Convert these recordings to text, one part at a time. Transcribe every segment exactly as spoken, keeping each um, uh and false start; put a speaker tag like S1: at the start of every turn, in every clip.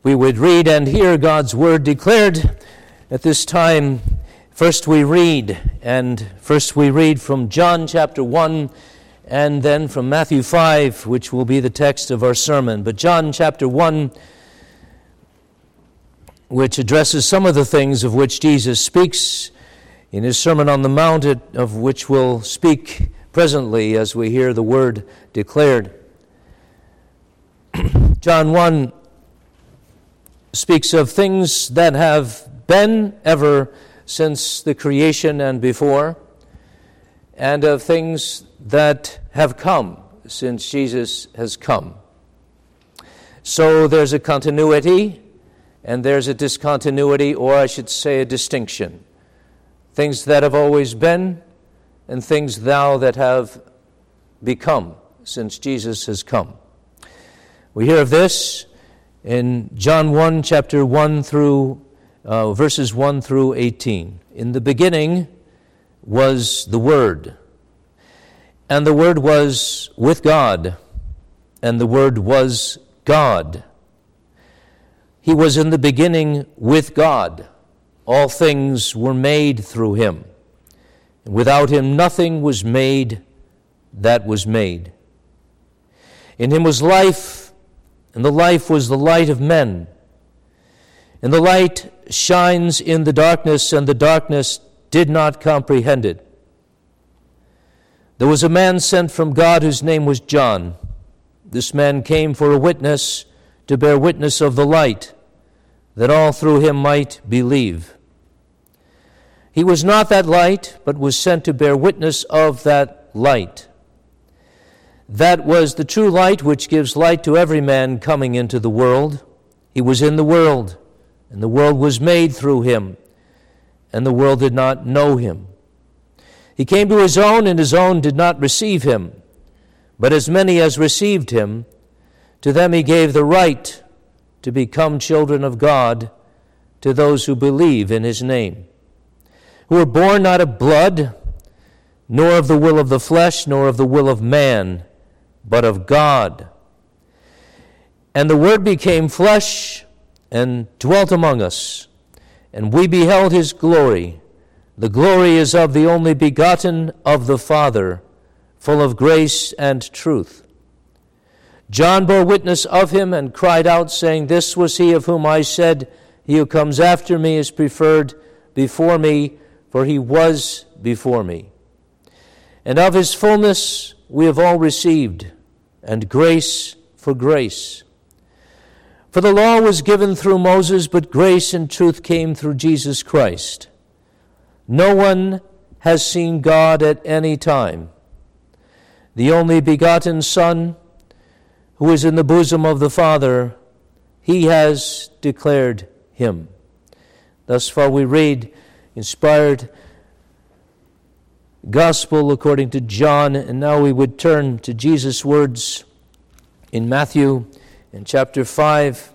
S1: we would read and hear God's word declared at this time. First we read, and first we read from John chapter one, and then from Matthew five, which will be the text of our sermon. But John chapter one, which addresses some of the things of which Jesus speaks in his Sermon on the Mount, of which we'll speak presently as we hear the word declared. John one speaks of things that have been ever since the creation and before, and of things that have come since Jesus has come. So there's a continuity, and there's a discontinuity, or I should say a distinction. Things that have always been, and things now that have become since Jesus has come. We hear of this in John one, chapter one through, uh, verses one through eighteen. In the beginning was the Word, and the Word was with God, and the Word was God. He was in the beginning with God. All things were made through him. And without him nothing was made that was made. In him was life, and the life was the light of men. And the light shines in the darkness, and the darkness did not comprehend it. There was a man sent from God whose name was John. This man came for a witness, to bear witness of the light, that all through him might believe. He was not that light, but was sent to bear witness of that light. That was the true light which gives light to every man coming into the world. He was in the world, and the world was made through him, and the world did not know him. He came to his own, and his own did not receive him. But as many as received him, to them he gave the right to become children of God, to those who believe in his name, who were born not of blood, nor of the will of the flesh, nor of the will of man, but of God. And the Word became flesh and dwelt among us, and we beheld his glory. The glory is of the only begotten of the Father, full of grace and truth. John bore witness of him and cried out, saying, This was he of whom I said, He who comes after me is preferred before me, for he was before me. And of his fullness we have all received, and grace for grace. For the law was given through Moses, but grace and truth came through Jesus Christ. No one has seen God at any time. The only begotten Son, who is in the bosom of the Father, he has declared him. Thus far we read inspired gospel according to John, and now we would turn to Jesus' words in Matthew in chapter five,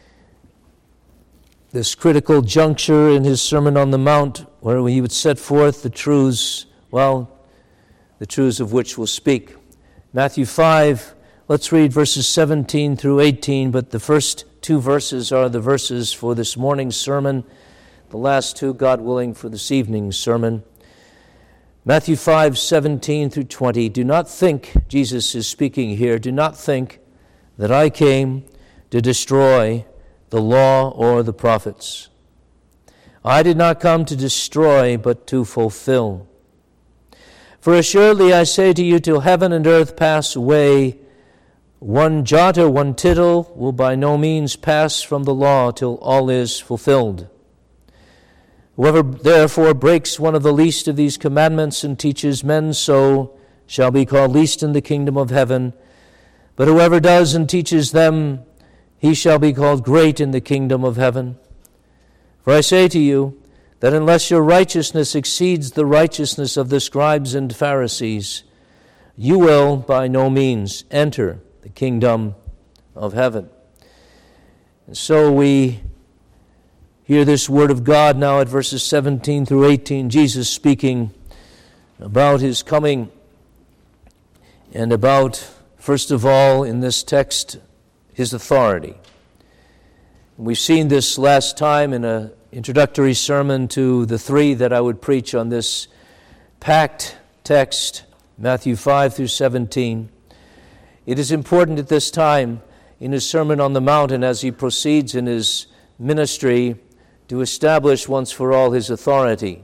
S1: this critical juncture in his Sermon on the Mount, where he would set forth the truths, well, the truths of which we'll speak. Matthew five, let's read verses seventeen through eighteen, but the first two verses are the verses for this morning's sermon, the last two, God willing, for this evening's sermon. Matthew five, seventeen through twenty. Do not think, Jesus is speaking here, do not think that I came to destroy the law or the prophets. I did not come to destroy, but to fulfill. For assuredly I say to you, till heaven and earth pass away, one jot or one tittle will by no means pass from the law till all is fulfilled. Whoever therefore breaks one of the least of these commandments and teaches men so shall be called least in the kingdom of heaven. But whoever does and teaches them, he shall be called great in the kingdom of heaven. For I say to you, that unless your righteousness exceeds the righteousness of the scribes and Pharisees, you will by no means enter the kingdom of heaven. And so we hear this word of God now at verses seventeen through eighteen, Jesus speaking about his coming and about, first of all, in this text, his authority. We've seen this last time in an introductory sermon to the three that I would preach on this packed text, Matthew five through seventeen. It is important at this time in his Sermon on the Mount and as he proceeds in his ministry to establish once for all his authority.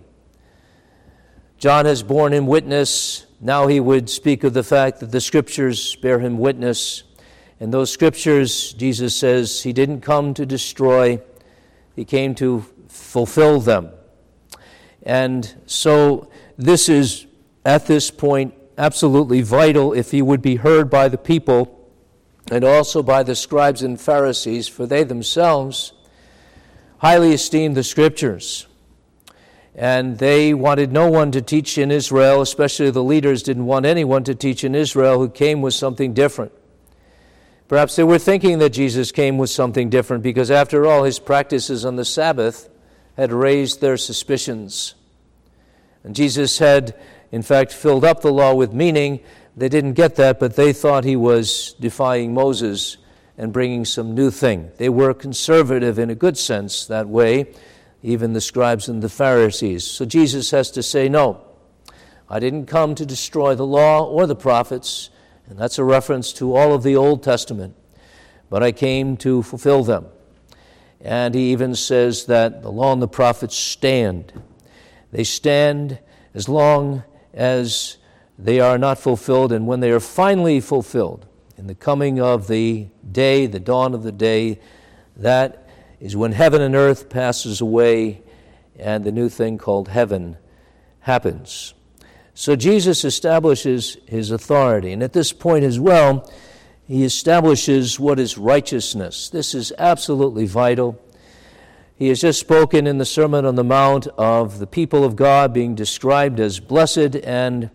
S1: John has borne him witness. Now he would speak of the fact that the Scriptures bear him witness. And those Scriptures, Jesus says, he didn't come to destroy, he came to fulfill them. And so this is, at this point, absolutely vital if he would be heard by the people and also by the scribes and Pharisees, for they themselves highly esteemed the Scriptures. And they wanted no one to teach in Israel, especially the leaders didn't want anyone to teach in Israel who came with something different. Perhaps they were thinking that Jesus came with something different because, after all, his practices on the Sabbath had raised their suspicions. And Jesus had, in fact, filled up the law with meaning. They didn't get that, but they thought he was defying Moses and bringing some new thing. They were conservative in a good sense that way, even the scribes and the Pharisees. So Jesus has to say, no, I didn't come to destroy the law or the prophets, and that's a reference to all of the Old Testament, but I came to fulfill them. And he even says that the law and the prophets stand. They stand as long as they are not fulfilled, and when they are finally fulfilled, in the coming of the day, the dawn of the day, that is when heaven and earth passes away and the new thing called heaven happens. So Jesus establishes his authority. And at this point as well, he establishes what is righteousness. This is absolutely vital. He has just spoken in the Sermon on the Mount of the people of God being described as blessed and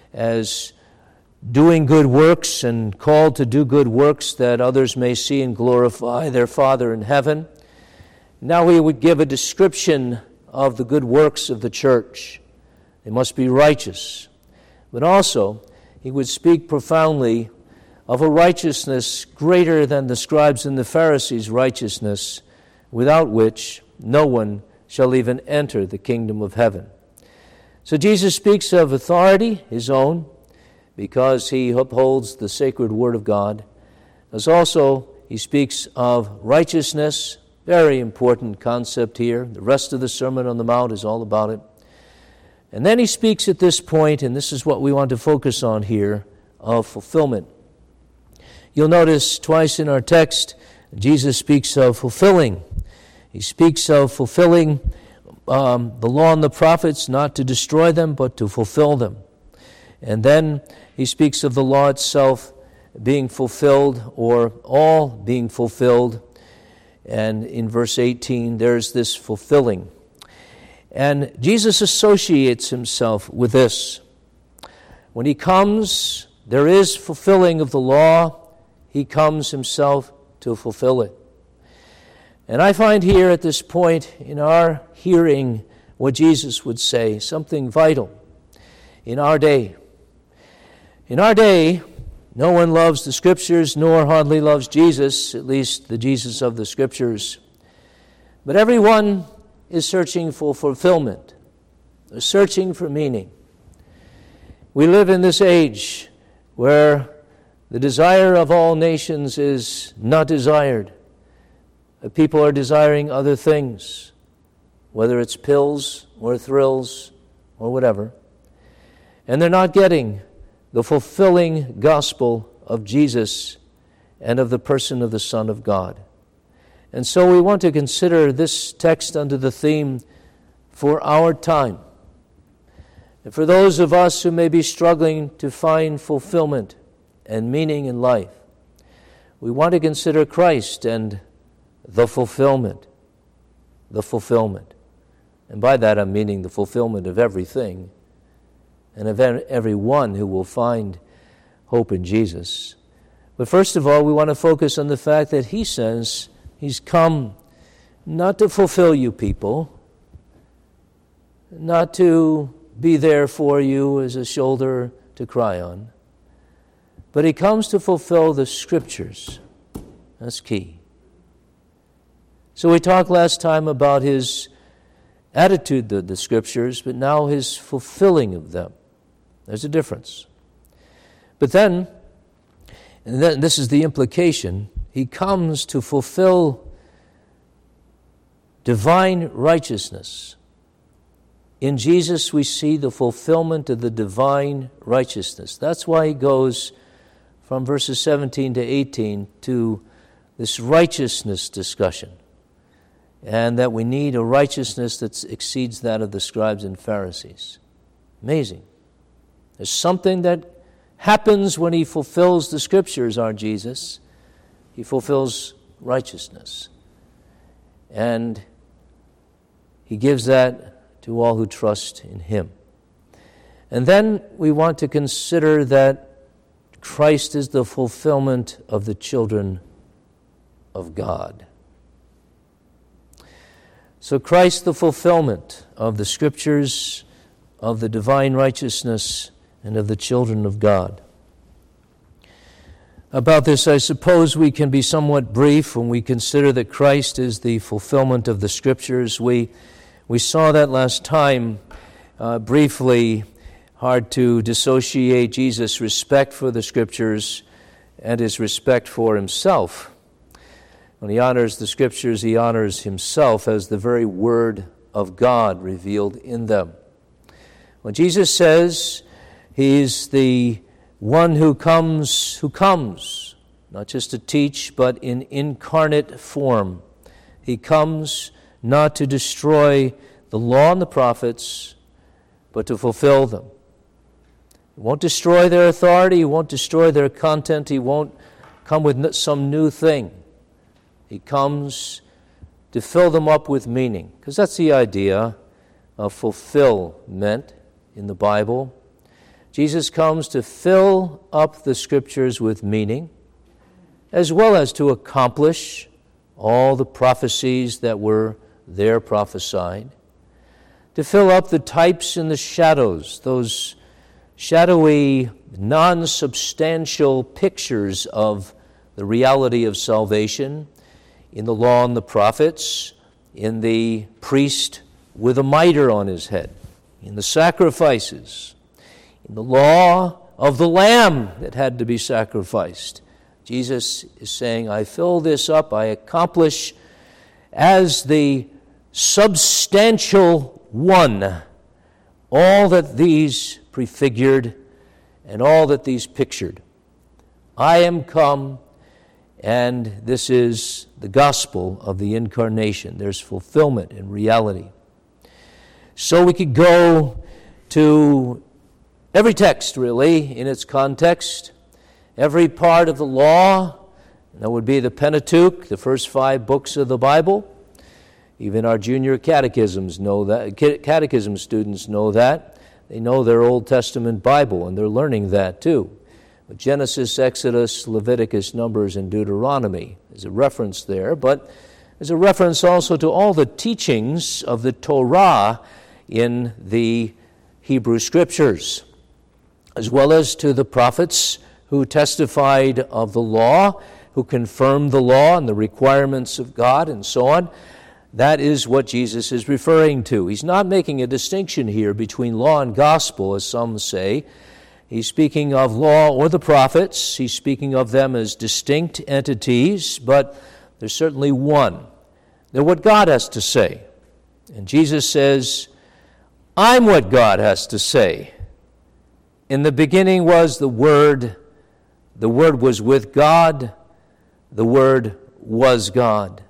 S1: as doing good works and called to do good works that others may see and glorify their Father in heaven. Now he would give a description of the good works of the church. They must be righteous. But also, he would speak profoundly of a righteousness greater than the scribes and the Pharisees' righteousness, without which no one shall even enter the kingdom of heaven. So Jesus speaks of authority, his own, because he upholds the sacred word of God. As also, he speaks of righteousness. Very important concept here. The rest of the Sermon on the Mount is all about it. And then he speaks at this point, and this is what we want to focus on here, of fulfillment. You'll notice twice in our text, Jesus speaks of fulfilling. He speaks of fulfilling um, the law and the prophets, not to destroy them, but to fulfill them. And then he speaks of the law itself being fulfilled, or all being fulfilled. And in verse eighteen, there's this fulfilling. And Jesus associates himself with this. When he comes, there is fulfilling of the law. He comes himself to fulfill it. And I find here at this point in our hearing what Jesus would say, something vital in our day. In our day, no one loves the Scriptures, nor hardly loves Jesus, at least the Jesus of the Scriptures. But everyone is searching for fulfillment, searching for meaning. We live in this age where the desire of all nations is not desired. People are desiring other things, whether it's pills or thrills or whatever. And they're not getting the fulfilling gospel of Jesus and of the person of the Son of God. And so we want to consider this text under the theme, for our time. And for those of us who may be struggling to find fulfillment and meaning in life, we want to consider Christ and the fulfillment. The fulfillment. And by that I'm meaning the fulfillment of everything and of everyone who will find hope in Jesus. But first of all, we want to focus on the fact that he says he's come not to fulfill you people, not to be there for you as a shoulder to cry on, but he comes to fulfill the Scriptures. That's key. So we talked last time about his attitude to the Scriptures, but now his fulfilling of them. There's a difference. But then, and then this is the implication, he comes to fulfill divine righteousness. In Jesus we see the fulfillment of the divine righteousness. That's why he goes from verses seventeen to eighteen to this righteousness discussion, and that we need a righteousness that exceeds that of the scribes and Pharisees. Amazing. There's something that happens when he fulfills the Scriptures, our Jesus. He fulfills righteousness. And he gives that to all who trust in him. And then we want to consider that Christ is the fulfillment of the children of God. So Christ, the fulfillment of the Scriptures, of the divine righteousness, and of the children of God. About this, I suppose we can be somewhat brief when we consider that Christ is the fulfillment of the Scriptures. We we saw that last time uh, briefly. Hard to dissociate Jesus' respect for the Scriptures and his respect for himself. When he honors the Scriptures, he honors himself as the very Word of God revealed in them. When Jesus says he's the one who comes, who comes, not just to teach, but in incarnate form. He comes not to destroy the law and the prophets, but to fulfill them. He won't destroy their authority, he won't destroy their content, he won't come with some new thing. He comes to fill them up with meaning, because that's the idea of fulfillment in the Bible. Jesus comes to fill up the Scriptures with meaning, as well as to accomplish all the prophecies that were there prophesied, to fill up the types and the shadows, those shadowy, non-substantial pictures of the reality of salvation in the law and the prophets, in the priest with a mitre on his head, in the sacrifices, in the law of the lamb that had to be sacrificed. Jesus is saying, I fill this up, I accomplish as the substantial one all that these prefigured and all that these pictured. I am come, and this is the gospel of the incarnation. There's fulfillment in reality. So we could go to every text, really, in its context, every part of the law. That would be the Pentateuch, the first five books of the Bible. Even our junior catechisms know that. Catechism students know that. They know their Old Testament Bible, and they're learning that too. But Genesis, Exodus, Leviticus, Numbers, and Deuteronomy is a reference there, but there's a reference also to all the teachings of the Torah in the Hebrew Scriptures, as well as to the prophets who testified of the law, who confirmed the law and the requirements of God, and so on. That is what Jesus is referring to. He's not making a distinction here between law and gospel, as some say. He's speaking of law or the prophets. He's speaking of them as distinct entities, but there's certainly one. They're what God has to say. And Jesus says, I'm what God has to say. In the beginning was the Word. The Word was with God. The Word was God.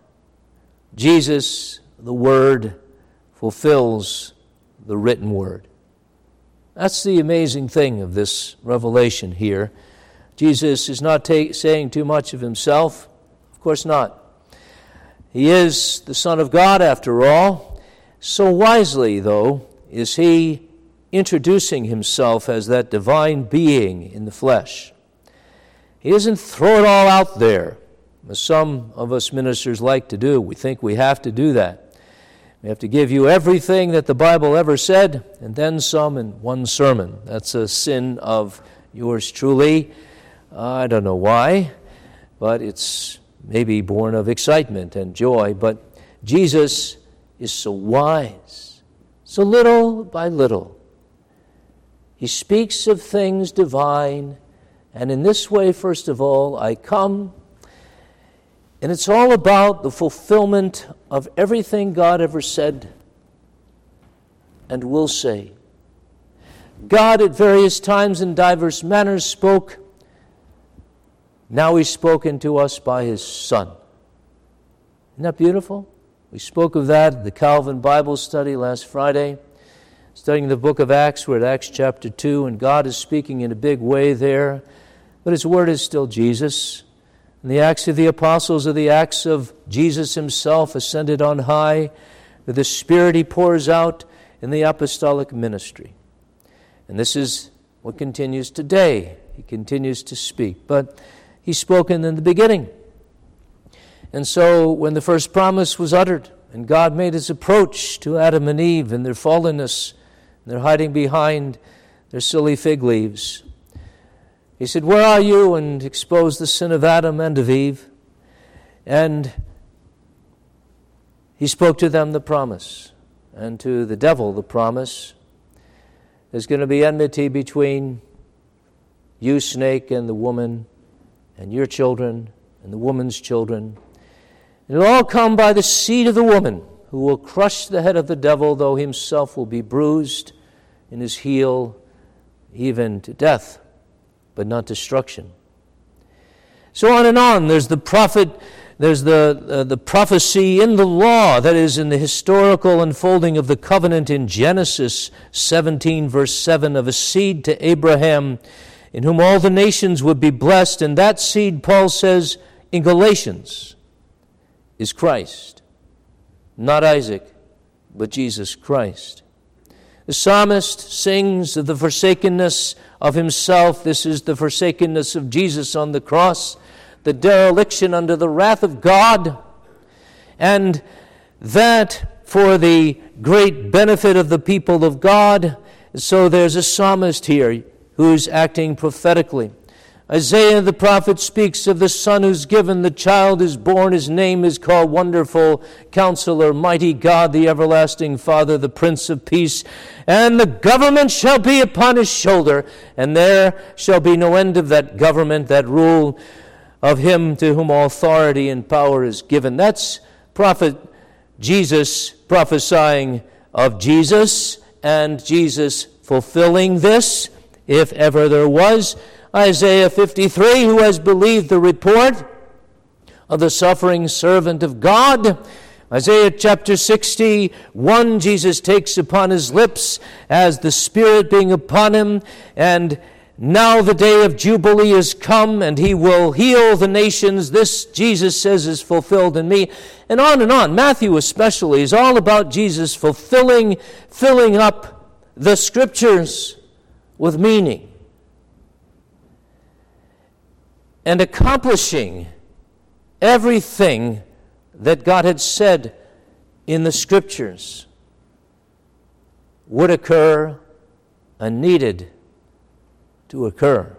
S1: Jesus, the Word, fulfills the written Word. That's the amazing thing of this revelation here. Jesus is not ta- saying too much of himself. Of course not. He is the Son of God, after all. So wisely, though, is he introducing himself as that divine being in the flesh. He doesn't throw it all out there, as some of us ministers like to do. We think we have to do that. We have to give you everything that the Bible ever said, and then some in one sermon. That's a sin of yours truly. Uh, I don't know why, but it's maybe born of excitement and joy. But Jesus is so wise. So little by little, he speaks of things divine. And in this way, first of all, I come. And it's all about the fulfillment of everything God ever said and will say. God at various times in diverse manners spoke. Now he's spoken to us by his Son. Isn't that beautiful? We spoke of that in the Calvin Bible study last Friday. Studying the book of Acts, we're at Acts chapter two, and God is speaking in a big way there. But his word is still Jesus. And the Acts of the Apostles are the acts of Jesus himself ascended on high, with the Spirit he pours out in the apostolic ministry. And this is what continues today. He continues to speak. But he's spoken in the beginning. And so when the first promise was uttered, and God made his approach to Adam and Eve in their fallenness, and they're hiding behind their silly fig leaves, he said, "Where are you?" and exposed the sin of Adam and of Eve. And he spoke to them the promise, and to the devil the promise. There's going to be enmity between you, snake, and the woman, and your children, and the woman's children. It'll all come by the seed of the woman, who will crush the head of the devil, though himself will be bruised in his heel, even to death, but not destruction. So on and on. There's the prophet, there's the uh, the prophecy in the law, that is, in the historical unfolding of the covenant in Genesis seventeen, verse seven, of a seed to Abraham, in whom all the nations would be blessed. And that seed, Paul says in Galatians, is Christ. Not Isaac, but Jesus Christ. The psalmist sings of the forsakenness of himself. This is the forsakenness of Jesus on the cross, the dereliction under the wrath of God, and that for the great benefit of the people of God. So there's a psalmist here who's acting prophetically. Isaiah the prophet speaks of the Son who's given, the child is born, his name is called Wonderful Counselor, Mighty God, the Everlasting Father, the Prince of Peace, and the government shall be upon his shoulder, and there shall be no end of that government, that rule of him to whom all authority and power is given. That's prophet Jesus prophesying of Jesus, and Jesus fulfilling this, if ever there was. Isaiah fifty-three, who has believed the report of the suffering servant of God. Isaiah chapter sixty-one, Jesus takes upon his lips as the Spirit being upon him, and now the day of Jubilee is come, and he will heal the nations. This, Jesus says, is fulfilled in me. And on and on. Matthew especially is all about Jesus fulfilling, filling up the Scriptures with meaning, and accomplishing everything that God had said in the Scriptures would occur and needed to occur.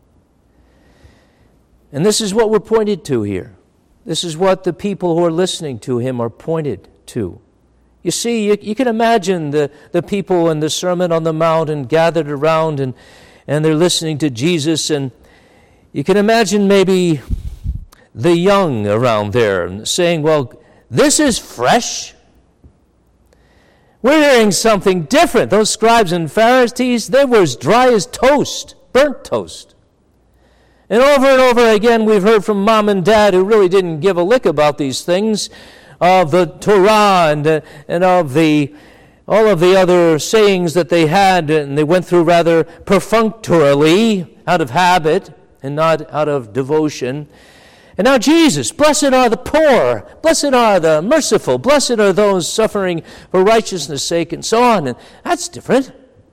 S1: And this is what we're pointed to here. This is what the people who are listening to him are pointed to. You see, you, you can imagine the, the people in the Sermon on the Mount and gathered around, and, and they're listening to Jesus, and you can imagine maybe the young around there saying, well, this is fresh. We're hearing something different. Those scribes and Pharisees, they were as dry as toast, burnt toast. And over and over again, we've heard from mom and dad who really didn't give a lick about these things, of the Torah and, uh, and of the all of the other sayings that they had, and they went through rather perfunctorily, out of habit, and not out of devotion. And now Jesus, blessed are the poor, blessed are the merciful, blessed are those suffering for righteousness' sake, and so on. And that's different.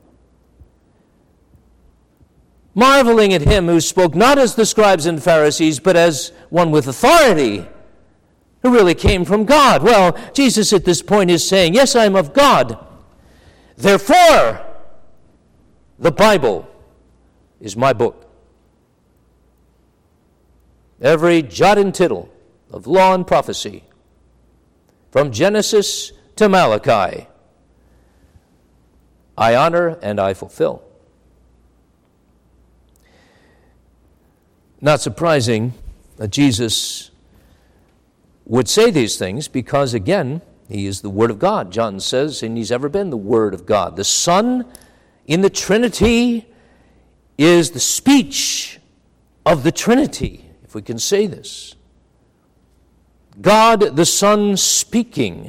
S1: Marveling at him who spoke not as the scribes and Pharisees, but as one with authority, who really came from God. Well, Jesus at this point is saying, yes, I am of God. Therefore, the Bible is my book. Every jot and tittle of law and prophecy from Genesis to Malachi. I honor and I fulfill. Not surprising that Jesus would say these things because, again, he is the Word of God. John says, and he's ever been the Word of God. The Son in the Trinity is the speech of the Trinity, if we can say this. God the Son speaking,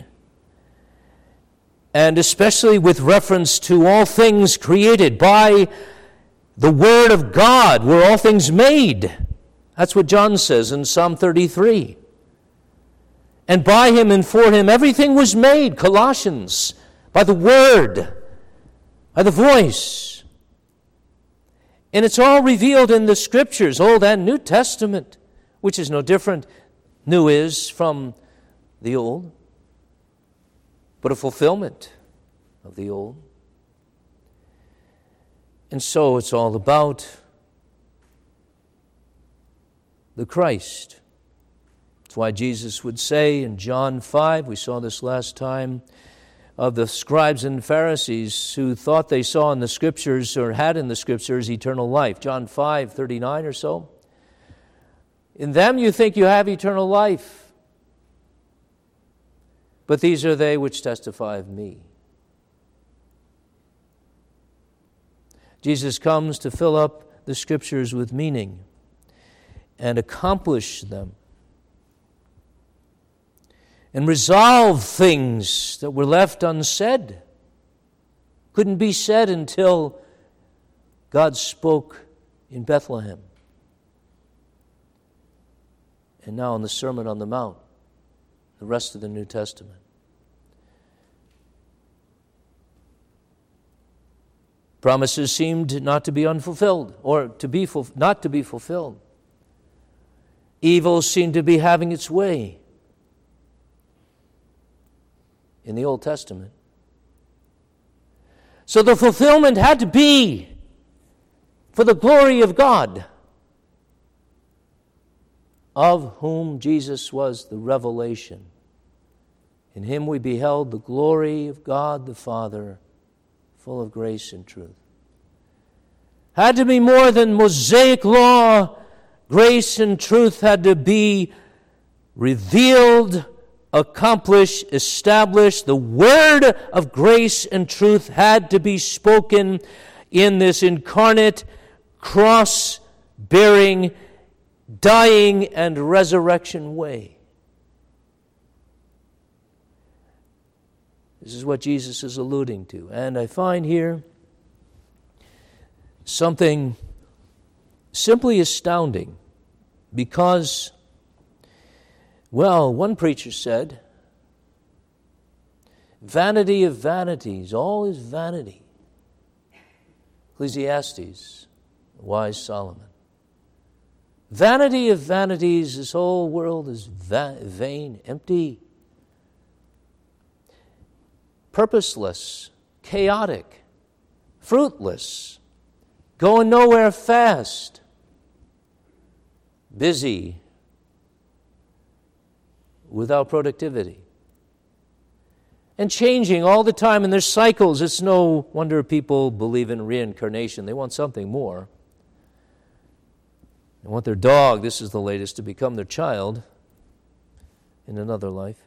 S1: and especially with reference to all things created by the Word of God, were all things made. That's what John says in Psalm thirty-three. And by him and for him everything was made, Colossians, by the Word, by the voice. And it's all revealed in the Scriptures, Old and New Testament, which is no different. New is from the Old, but a fulfillment of the Old. And so it's all about the Christ. That's why Jesus would say in John five, we saw this last time, of the scribes and Pharisees who thought they saw in the Scriptures or had in the Scriptures eternal life. John five, thirty-nine or so. In them you think you have eternal life, but these are they which testify of me. Jesus comes to fill up the Scriptures with meaning and accomplish them and resolve things that were left unsaid. Couldn't be said until God spoke in Bethlehem. And now in the Sermon on the Mount, the rest of the New Testament. Promises seemed not to be unfulfilled, or to be ful- not to be fulfilled. Evil seemed to be having its way in the Old Testament. So the fulfillment had to be for the glory of God, of whom Jesus was the revelation. In him we beheld the glory of God the Father, full of grace and truth. Had to be more than Mosaic law. Grace and truth had to be revealed, accomplished, established. The word of grace and truth had to be spoken in this incarnate, cross-bearing, dying and resurrection way. This is what Jesus is alluding to. And I find here something simply astounding because, well, one preacher said, vanity of vanities, all is vanity. Ecclesiastes, the wise Solomon. Vanity of vanities, this whole world is va- vain, empty, purposeless, chaotic, fruitless, going nowhere fast, busy, without productivity, and changing all the time in their cycles. It's no wonder people believe in reincarnation. They want something more. They want their dog, this is the latest, to become their child in another life.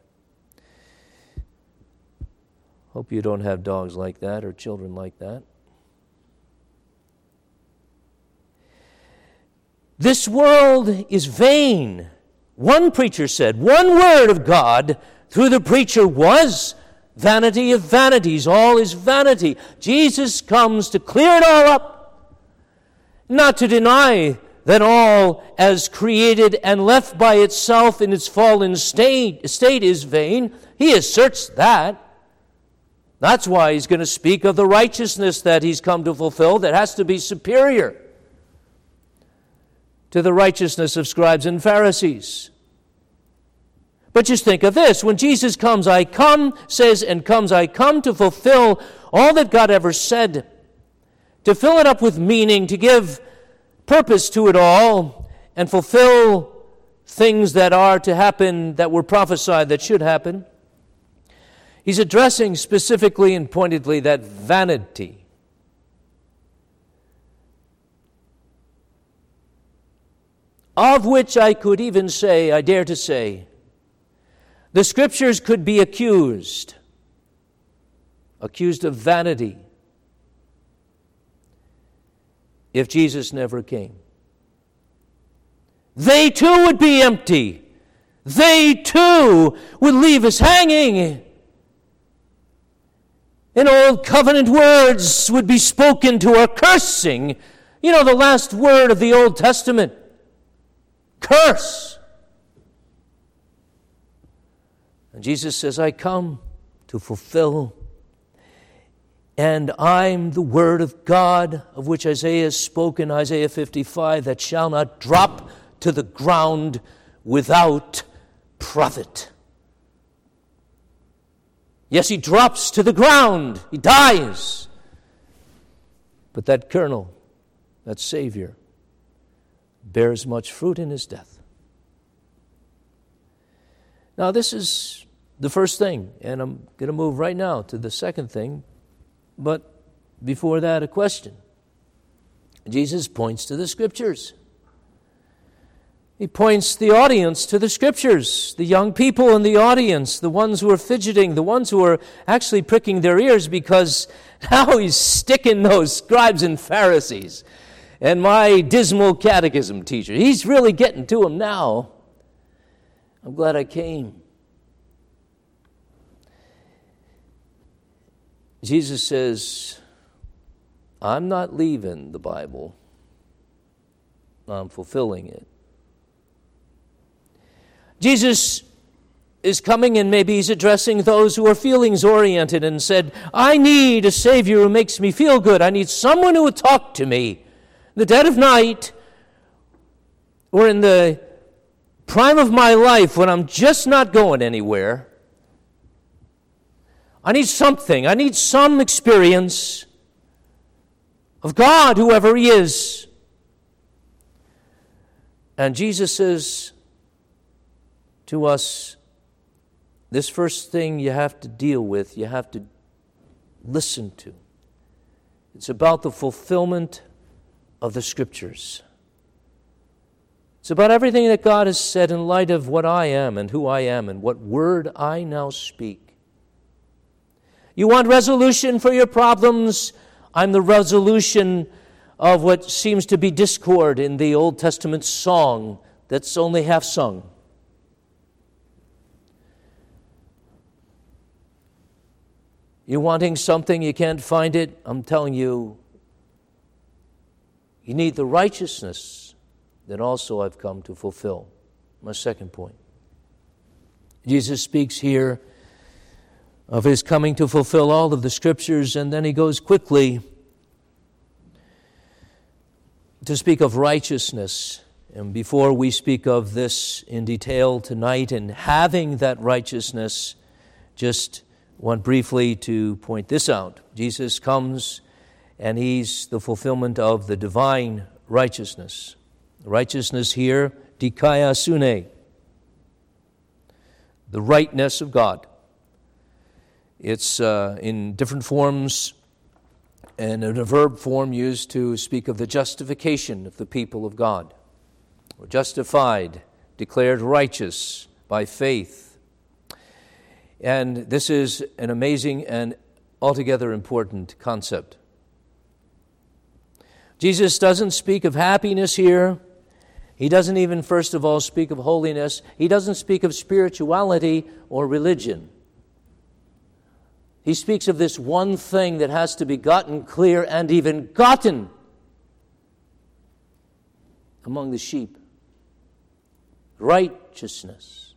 S1: Hope you don't have dogs like that or children like that. This world is vain. One preacher said, one word of God through the preacher was vanity of vanities. All is vanity. Jesus comes to clear it all up, not to deny that all as created and left by itself in its fallen state, state is vain. He asserts that. That's why he's going to speak of the righteousness that he's come to fulfill that has to be superior to the righteousness of scribes and Pharisees. But just think of this. When Jesus comes, I come, says, and comes, I come to fulfill all that God ever said, to fill it up with meaning, to give purpose to it all, and fulfill things that are to happen, that were prophesied, that should happen. He's addressing specifically and pointedly that vanity. Of which I could even say, I dare to say, the Scriptures could be accused, accused of vanity, if Jesus never came. They too would be empty. They too would leave us hanging. And old covenant words would be spoken to our cursing. You know, the last word of the Old Testament. Curse. And Jesus says, I come to fulfill. And I'm the word of God, of which Isaiah spoke in Isaiah fifty-five, that shall not drop to the ground without profit. Yes, he drops to the ground. He dies. But that kernel, that Savior, bears much fruit in his death. Now, this is the first thing, and I'm going to move right now to the second thing. But before that, a question. Jesus points to the Scriptures. He points the audience to the Scriptures, the young people in the audience, the ones who are fidgeting, the ones who are actually pricking their ears because now he's sticking those scribes and Pharisees and my dismal catechism teacher. He's really getting to them now. I'm glad I came. Jesus says, I'm not leaving the Bible. I'm fulfilling it. Jesus is coming, and maybe he's addressing those who are feelings-oriented and said, I need a Savior who makes me feel good. I need someone who will talk to me in the dead of night or in the prime of my life when I'm just not going anywhere. I need something. I need some experience of God, whoever he is. And Jesus says to us, this first thing you have to deal with, you have to listen to. It's about the fulfillment of the Scriptures. It's about everything that God has said in light of what I am and who I am and what word I now speak. You want resolution for your problems? I'm the resolution of what seems to be discord in the Old Testament song that's only half sung. You're wanting something, you can't find it? I'm telling you, you need the righteousness that also I've come to fulfill. My second point. Jesus speaks here of his coming to fulfill all of the Scriptures, and then he goes quickly to speak of righteousness. And before we speak of this in detail tonight and having that righteousness, just want briefly to point this out. Jesus comes and he's the fulfillment of the divine righteousness. Righteousness here, dikaiosune, the rightness of God. It's uh, in different forms and in a verb form used to speak of the justification of the people of God. We're justified, declared righteous by faith. And this is an amazing and altogether important concept. Jesus doesn't speak of happiness here. He doesn't even, first of all, speak of holiness. He doesn't speak of spirituality or religion. He speaks of this one thing that has to be gotten clear and even gotten among the sheep. Righteousness.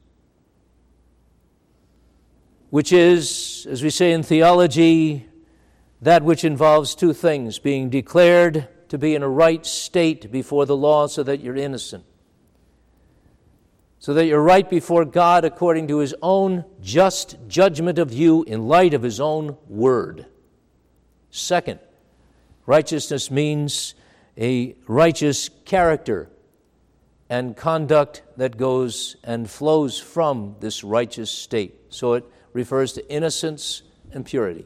S1: Which is, as we say in theology, that which involves two things: being declared to be in a right state before the law so that you're innocent. So that you're right before God according to his own just judgment of you in light of his own word. Second, righteousness means a righteous character and conduct that goes and flows from this righteous state. So it refers to innocence and purity.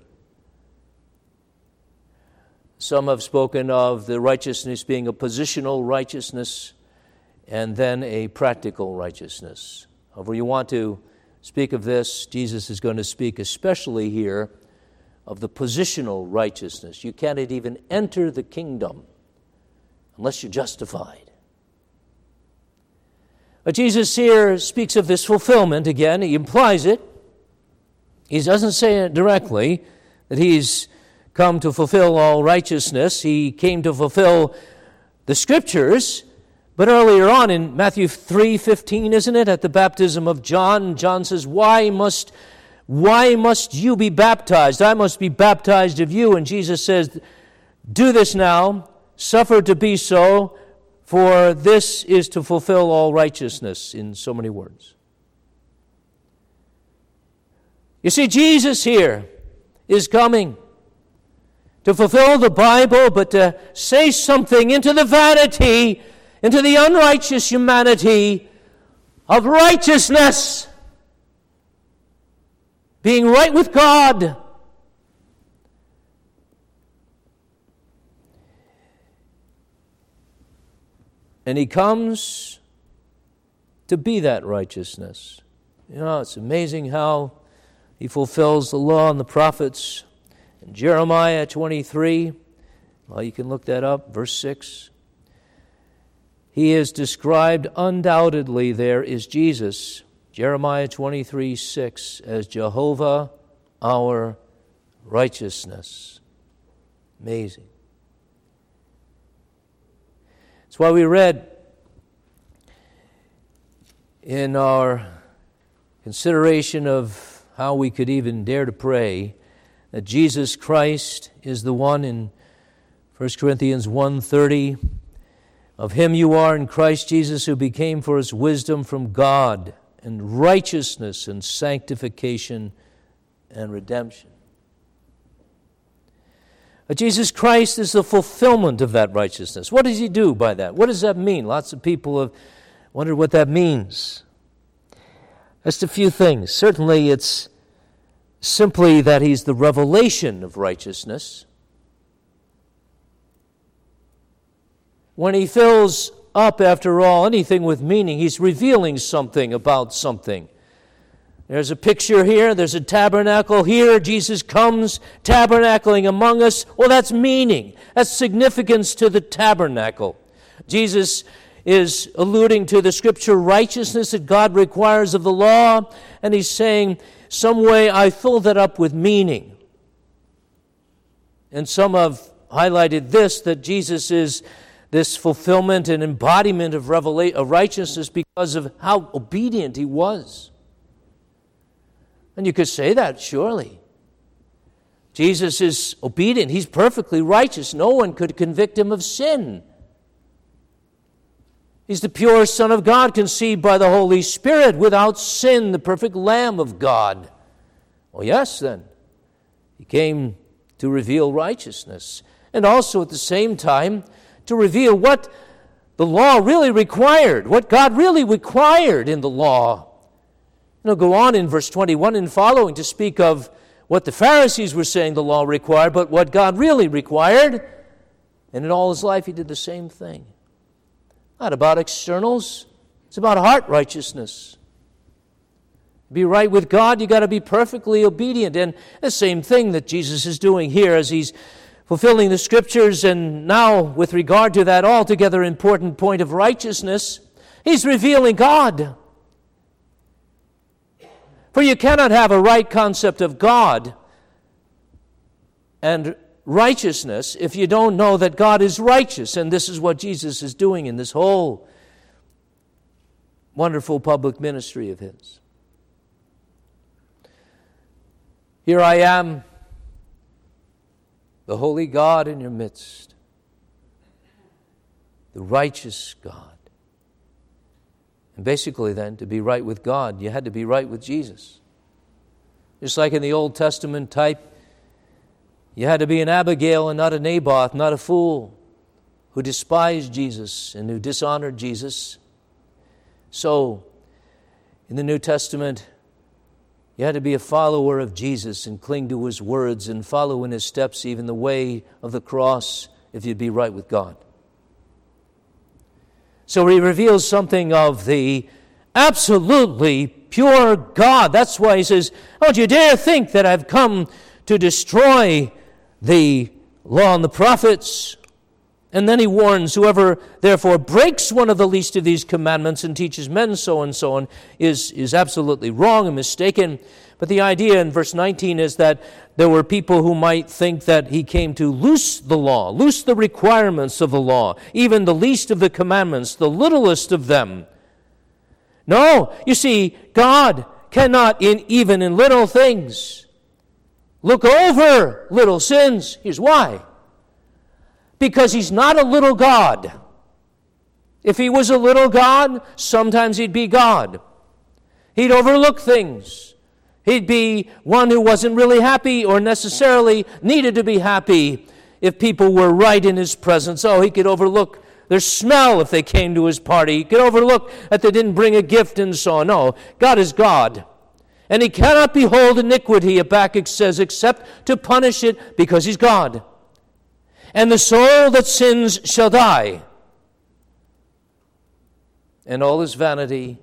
S1: Some have spoken of the righteousness being a positional righteousness and then a practical righteousness. However you want to speak of this, Jesus is going to speak especially here of the positional righteousness. You can't even enter the kingdom unless you're justified. But Jesus here speaks of this fulfillment again. He implies it. He doesn't say it directly, that he's come to fulfill all righteousness. He came to fulfill the Scriptures. But earlier on in Matthew three fifteen, isn't it, at the baptism of John, John says, Why must, why must you be baptized? I must be baptized of you. And Jesus says, do this now, suffer to be so, for this is to fulfill all righteousness, in so many words. You see, Jesus here is coming to fulfill the Bible, but to say something into the vanity, into the unrighteous humanity of righteousness, being right with God. And he comes to be that righteousness. You know, it's amazing how he fulfills the law and the prophets. In Jeremiah twenty-three, well, you can look that up, verse six. He is described undoubtedly there is Jesus, Jeremiah twenty-three six, as Jehovah our righteousness. Amazing. That's why we read in our consideration of how we could even dare to pray that Jesus Christ is the one in First Corinthians one thirty. Of him you are in Christ Jesus, who became for us wisdom from God and righteousness and sanctification and redemption. But Jesus Christ is the fulfillment of that righteousness. What does he do by that? What does that mean? Lots of people have wondered what that means. Just a few things. Certainly it's simply that he's the revelation of righteousness. When he fills up, after all, anything with meaning, he's revealing something about something. There's a picture here, there's a tabernacle here, Jesus comes tabernacling among us. Well, that's meaning. That's significance to the tabernacle. Jesus is alluding to the Scripture righteousness that God requires of the law, and he's saying, some way I fill that up with meaning. And some have highlighted this, that Jesus is this fulfillment and embodiment of, revela- of righteousness because of how obedient he was. And you could say that, surely. Jesus is obedient. He's perfectly righteous. No one could convict him of sin. He's the pure Son of God, conceived by the Holy Spirit, without sin, the perfect Lamb of God. Well, yes, then. He came to reveal righteousness. And also at the same time, to reveal what the law really required, what God really required in the law. And he'll go on in verse twenty-one and following to speak of what the Pharisees were saying the law required, but what God really required. And in all his life he did the same thing. Not about externals, it's about heart righteousness. Be right with God, you got to be perfectly obedient. And the same thing that Jesus is doing here as he's fulfilling the Scriptures, and now with regard to that altogether important point of righteousness, he's revealing God. For you cannot have a right concept of God and righteousness if you don't know that God is righteous. And this is what Jesus is doing in this whole wonderful public ministry of his. Here I am, the holy God in your midst, the righteous God. And basically then, to be right with God, you had to be right with Jesus. Just like in the Old Testament type, you had to be an Abigail and not a Naboth, not a fool who despised Jesus and who dishonored Jesus. So, in the New Testament, You had to be a follower of Jesus and cling to His words and follow in His steps, even the way of the cross, if you'd be right with God. So He reveals something of the absolutely pure God. That's why He says, don't you dare think that I've come to destroy the law and the prophets. And then He warns, whoever therefore breaks one of the least of these commandments and teaches men so and so on is, is absolutely wrong and mistaken. But the idea in verse nineteen is that there were people who might think that He came to loose the law, loose the requirements of the law, even the least of the commandments, the littlest of them. No, you see, God cannot, in even in little things, look over little sins. Here's why. Because He's not a little God. If He was a little God, sometimes He'd be God. He'd overlook things. He'd be one who wasn't really happy or necessarily needed to be happy if people were right in His presence. Oh, He could overlook their smell if they came to His party. He could overlook that they didn't bring a gift and so on. No, God is God. And He cannot behold iniquity, Habakkuk says, except to punish it, because He's God. And the soul that sins shall die. And all is vanity.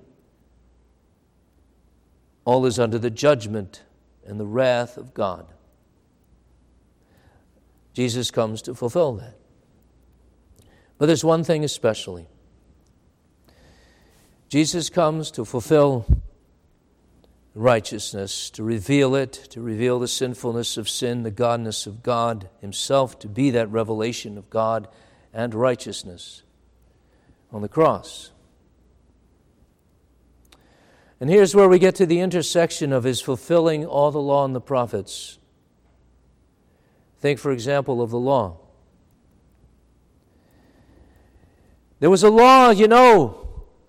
S1: All is under the judgment and the wrath of God. Jesus comes to fulfill that. But there's one thing especially. Jesus comes to fulfill righteousness, to reveal it, to reveal the sinfulness of sin, the godness of God Himself, to be that revelation of God and righteousness on the cross. And here's where we get to the intersection of His fulfilling all the law and the prophets. Think, for example, of the law. There was a law, you know,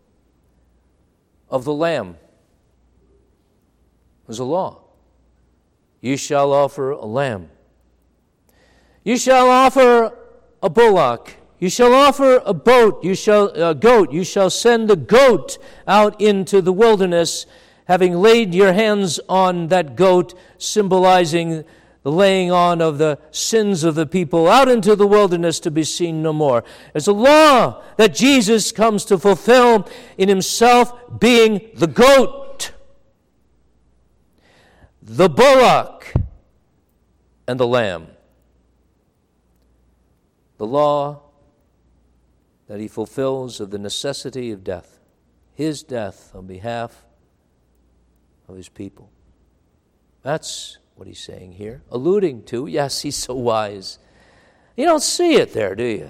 S1: of the lamb. There's a law. You shall offer a lamb. You shall offer a bullock. You shall offer a boat. You shall a goat. You shall send the goat out into the wilderness, having laid your hands on that goat, symbolizing the laying on of the sins of the people out into the wilderness to be seen no more. There's a law that Jesus comes to fulfill in Himself being the goat, the bullock, and the lamb. The law that He fulfills of the necessity of death, His death on behalf of His people. That's what He's saying here, alluding to, yes, He's so wise. You don't see it there, do you?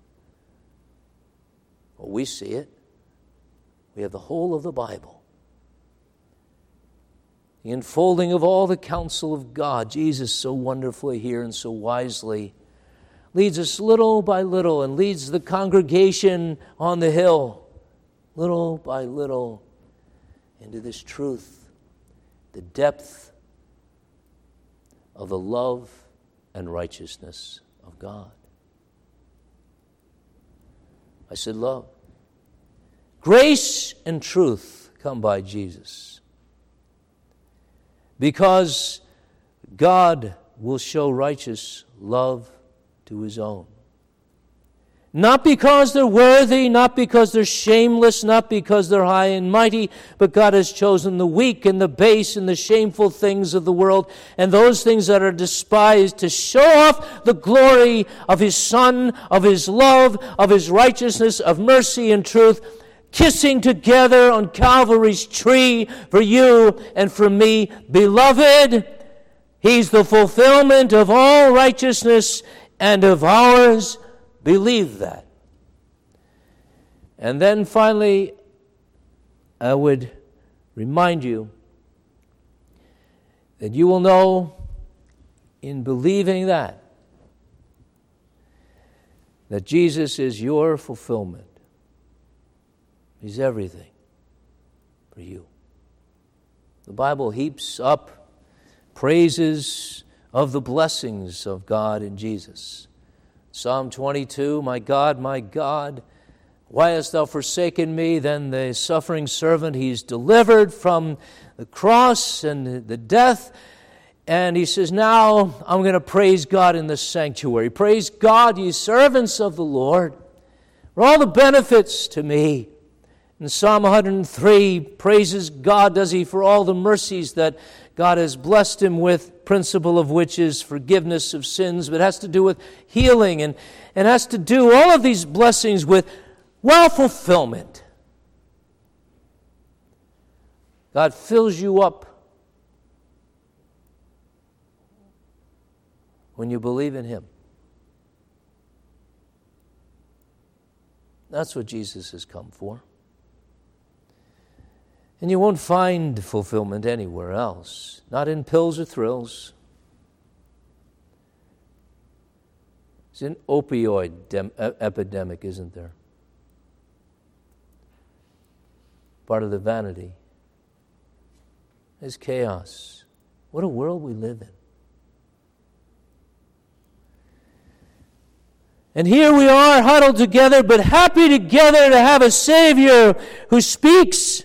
S1: Well, we see it. We have the whole of the Bible. The unfolding of all the counsel of God. Jesus so wonderfully here and so wisely leads us little by little and leads the congregation on the hill little by little into this truth, the depth of the love and righteousness of God. I said love. Grace and truth come by Jesus. Because God will show righteous love to His own. Not because they're worthy, not because they're shameless, not because they're high and mighty, but God has chosen the weak and the base and the shameful things of the world and those things that are despised to show off the glory of His Son, of His love, of His righteousness, of mercy and truth, kissing together on Calvary's tree for you and for me. Beloved, He's the fulfillment of all righteousness and of ours. Believe that. And then finally, I would remind you that you will know in believing that, that Jesus is your fulfillment. He's everything for you. The Bible heaps up praises of the blessings of God in Jesus. Psalm twenty-two, my God, my God, Why hast thou forsaken me? Then the suffering servant, he's delivered from the cross and the death. And he says, now I'm going to praise God in the sanctuary. Praise God, ye servants of the Lord, for all the benefits to me. In Psalm one hundred three, praises God, does he, for all the mercies that God has blessed him with, principle of which is forgiveness of sins, but it has to do with healing and, and has to do all of these blessings with, well, fulfillment. God fills you up when you believe in him. That's what Jesus has come for. And you won't find fulfillment anywhere else, not in pills or thrills. It's an opioid dem- epidemic, isn't there? Part of the vanity is chaos. What a world we live in. And here we are huddled together, but happy together to have a Savior who speaks.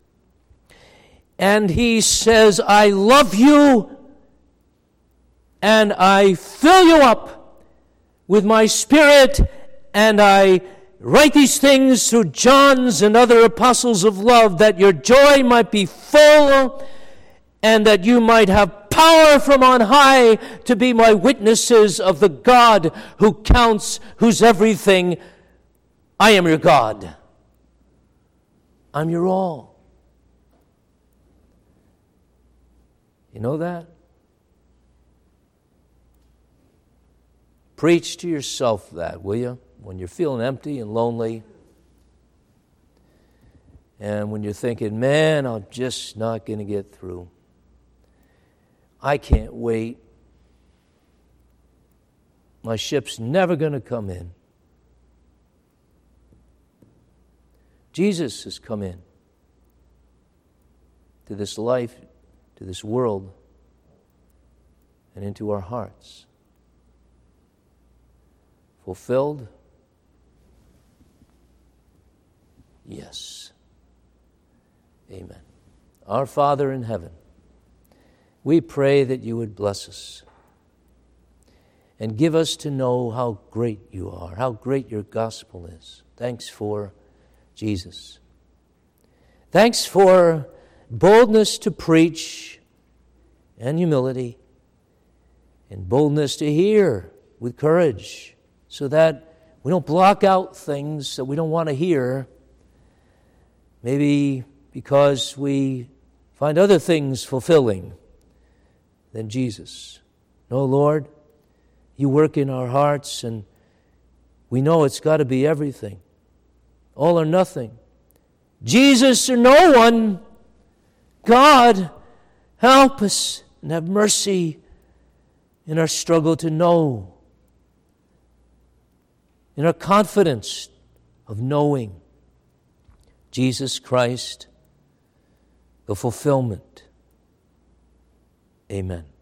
S1: And he says, I love you, and I fill you up with my Spirit, and I write these things through John's and other apostles of love, that your joy might be full, and that you might have power from on high to be my witnesses of the God who counts, who's everything. I am your God. I'm your all. You know that? Preach to yourself that, will you? When you're feeling empty and lonely, and when you're thinking, man, I'm just not going to get through. I can't wait. My ship's never going to come in. Jesus has come in to this life, to this world, and into our hearts. Fulfilled? Yes. Amen. Our Father in heaven, we pray that you would bless us and give us to know how great you are, how great your gospel is. Thanks for Jesus. Thanks for boldness to preach and humility, and boldness to hear with courage, so that we don't block out things that we don't want to hear, maybe because we find other things fulfilling than Jesus. No, Lord, you work in our hearts, and we know it's got to be everything, all or nothing. Jesus or no one. God, help us and have mercy in our struggle to know, in our confidence of knowing Jesus Christ, the fulfillment. Amen.